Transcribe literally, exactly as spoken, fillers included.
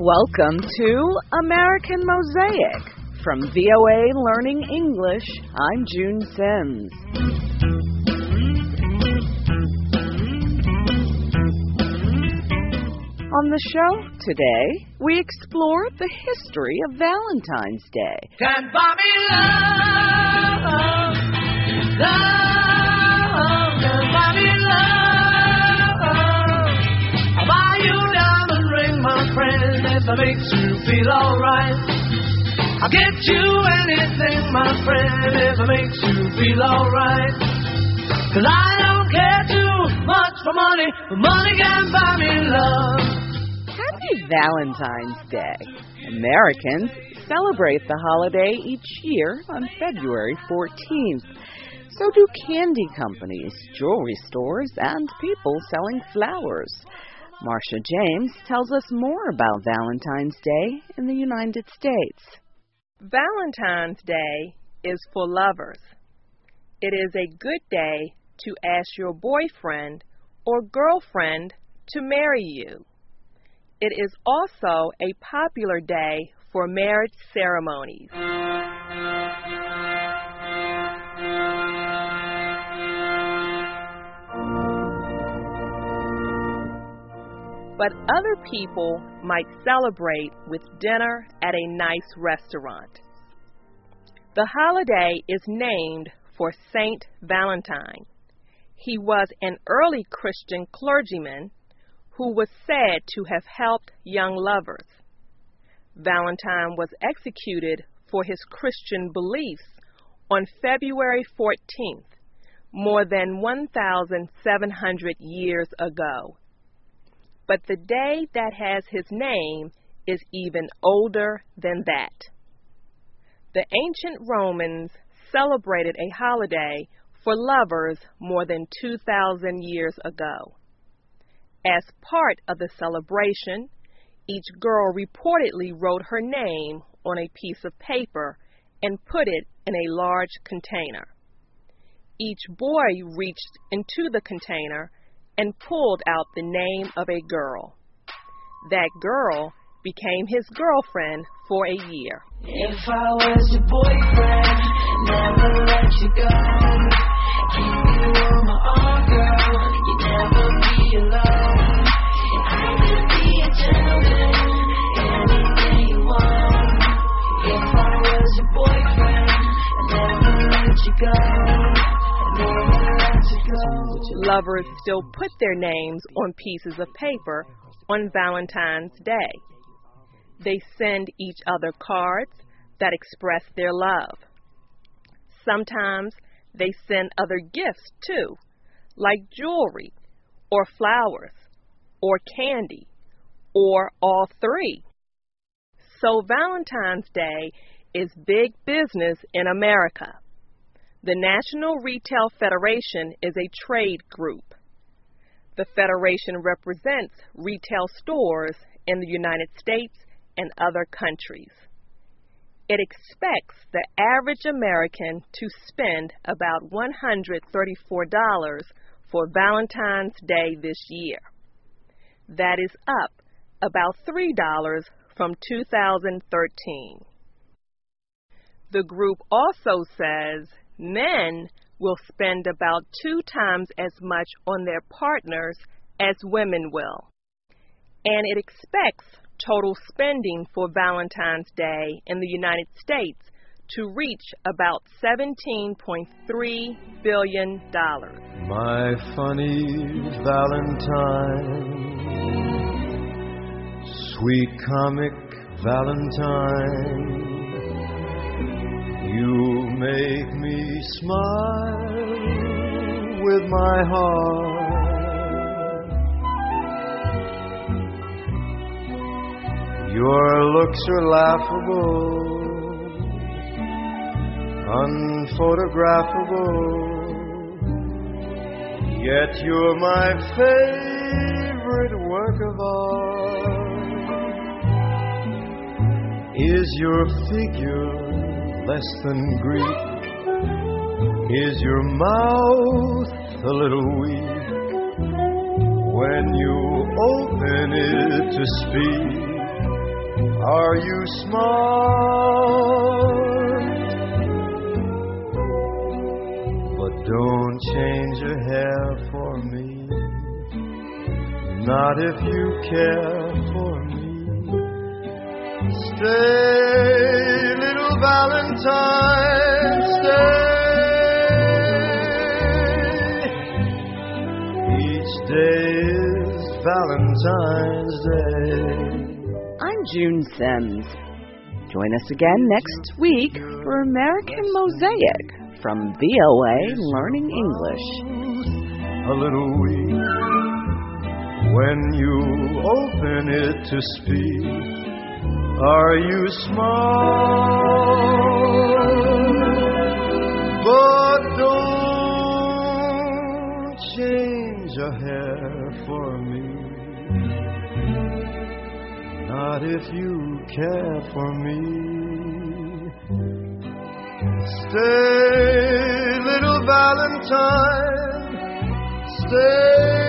Welcome to American Mosaic. From V O A Learning English, I'm June Sims. On the show today, we explore the history of Valentine's Day. Can't buy me love, love, can't buy me love. I'll buy you a diamond ring, my friend, if it makes you feel alright. I'll get you anything, my friend, if it makes you feel alright. Cause I don't care too much for money, but money can't buy me love. Happy Valentine's Day. Americans celebrate the holiday each year on February fourteenth. So do candy companies, jewelry stores, and people selling flowers. Marcia James tells us more about Valentine's Day in the United States. Valentine's Day is for lovers. It is a good day to ask your boyfriend or girlfriend to marry you. It is also a popular day for marriage ceremonies. But other people might celebrate with dinner at a nice restaurant. The holiday is named for Saint Valentine. He was an early Christian clergyman who was said to have helped young lovers. Valentine was executed for his Christian beliefs on February fourteenth, more than one thousand seven hundred years ago. But the day that has his name is even older than that. The ancient Romans celebrated a holiday for lovers more than two thousand years ago. As part of the celebration, each girl reportedly wrote her name on a piece of paper and put it in a large container. Each boy reached into the container and pulled out the name of a girl. That girl became his girlfriend for a year. If I was your boyfriend, never let you go, keep you on my arm, girl, you'd never be alone. I could be a gentleman, anything you want. If I was your boyfriend, I'd never let you go, I'd never let you go. Lovers still put their names on pieces of paper on Valentine's Day. They send each other cards that express their love. Sometimes they send other gifts too, like jewelry, or flowers, or candy, or all three. So Valentine's Day is big business in America. The National Retail Federation is a trade group. The Federation represents retail stores in the United States and other countries. It expects the average American to spend about one hundred thirty-four dollars for Valentine's Day this year. That is up about three dollars from two thousand thirteen. The group also says men will spend about two times as much on their partners as women will. And it expects total spending for Valentine's Day in the United States to reach about seventeen point three billion dollars. My funny Valentine, sweet comic Valentine, you make me smile with my heart. Your looks are laughable, unphotographable, yet you're my favorite work of art. Is your figure less than Greek? Is your mouth a little weak? When you open it to speak, Are you smart? But don't change your hair for me. Not if you care for me. Stay, little Valentine, stay. Each day is Valentine's Day. I'm June Sims. Join us again next week for American Mosaic from V O A Learning English. A little weak when you open it to speak. Are you smart? But don't change your hair for me. Not if you care for me. Stay, little Valentine, stay.